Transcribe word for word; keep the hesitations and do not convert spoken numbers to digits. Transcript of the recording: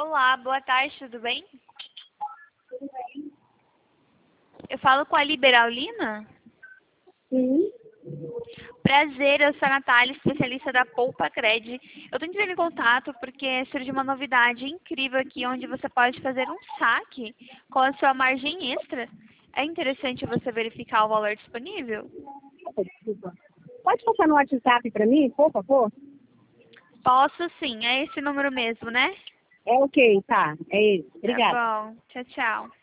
Olá, boa tarde, tudo bem? Eu falo com a Liberalina? Sim. Prazer, eu sou a Natália, especialista da Poupa Cred. Eu estou entrando em contato porque surgiu uma novidade incrível aqui, onde você pode fazer um saque com a sua margem extra. É interessante você verificar o valor disponível? Desculpa. Pode passar no WhatsApp para mim, por favor? Posso sim, é esse número mesmo, né? É ok, tá. É isso. Tá Obrigada. bom, tchau, tchau.